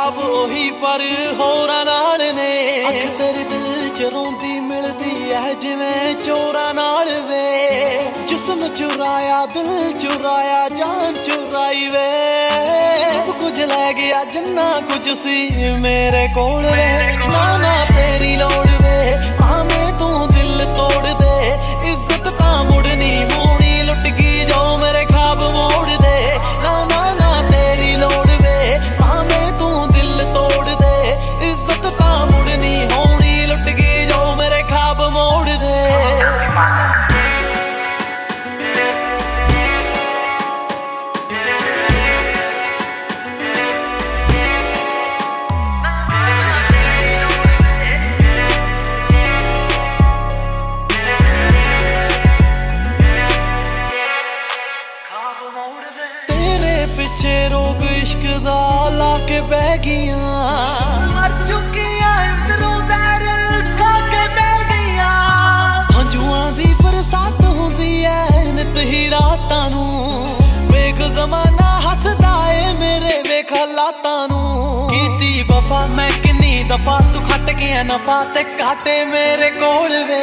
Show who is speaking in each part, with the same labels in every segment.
Speaker 1: ख्वाब ओही पर होरां नाल ने। अख तेरे दिल च रोंदी मिलदी है जिवें चोरां नाल वे। जिस्म चुराया दिल चुराया जान चुराई वे। सब कुछ लै गया जिन्ना कुछ सी मेरे कोल वे। ना ना तेरी लोड़ वे भावें तू दिल तोड़ दे। इज्जत तां मुड़नी होनी लुट गई जो मेरे ख्वाब मोड़ दे। ना ना ना तेरी लोड़ वे भावें तू दिल तोड़ दे। इज्जत तां मुड़नी होनी लुट गई जो मेरे ख्वाब मोड़ दे। तेरे पिछे रोग इश्क दा लाके बह गईयां। मर चुकियां इंदरों जहर खा के बह गईयां। हंजुआं दी बरसात हुंदी ऐ नित ही रातां नूं। वेख जमाना हसदा ऐ मेरे वेख हालातां नूं। कीती वफा मैं किन्नी दफा तू खट गया नफा ते घाटे मेरे कोल वे।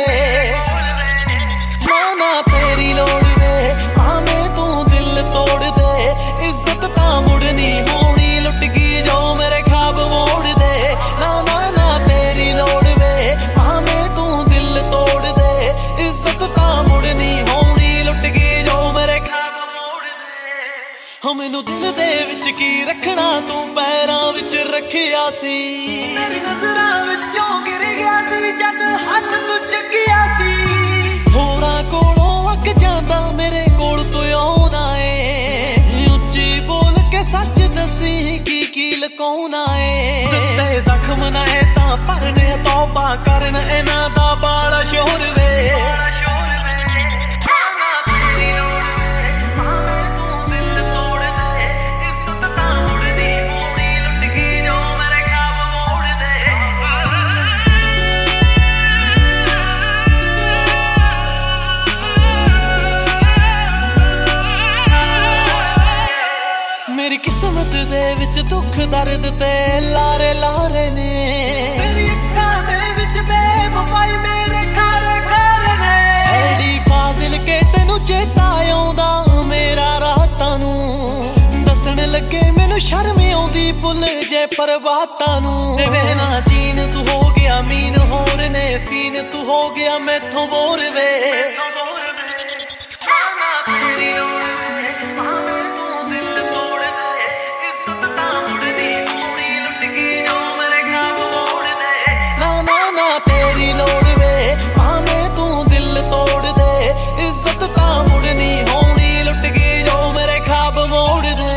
Speaker 1: ना ना तेरी लोड़ वे भावें तू दिल तोड़ दे। इज्जत तां मुड़नी होनी लुट गई जो मेरे ख्वाब मोड़ दे। ना ना ना तेरी लोड़ वे भावें तू दिल तोड़ दे। इज्जत तां मुड़नी होनी लुट गई जो मेरे ख्वाब मोड़ दे। मैनू दिल दे विच की रखना तू पैरां विच रखिया सी। तेरी नज़रां विचों गिर गया सी जद हथ तू चकिया सी। होरां कोलों अक जांदा मेरे कोल तू आउणा ऐ। उच्ची बोल के सच दसी की लुकाउणा ऐ। दित्ते जख्म ना ऐ तां भरने तौबा करन इन्हां दा बाला शोर वे। मेरी किस्मत दे विच दुख दर्द ते लारे लारे ने। तेरी अखां दे विच बेवफाई मेरे खारे खारे ने। ऐडी फाजिल के तैनू चेता आउंदा मेरा रातां नूं। दसण लगे मैनू शर्म आउंदी भुल जे परबातां नूं। वे ना जीन तू हो गया मीन होर ने सीन तू हो गया मैथों बोर वे। तेरी लोड़ वे भावें तू दिल तोड़ दे। इज्जत तां मुड़नी होनी लुट गई जो मेरे ख्वाब मोड़ दे।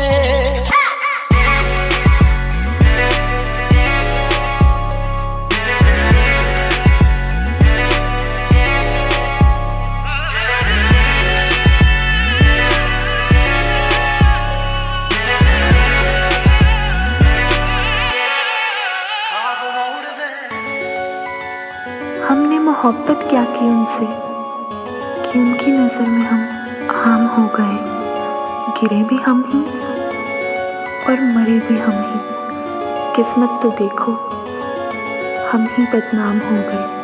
Speaker 2: हमने मोहब्बत क्या की उनसे कि उनकी नज़र में हम आम हो गए। गिरे भी हम ही और मरे भी हम ही। किस्मत तो देखो हम ही बदनाम हो गए।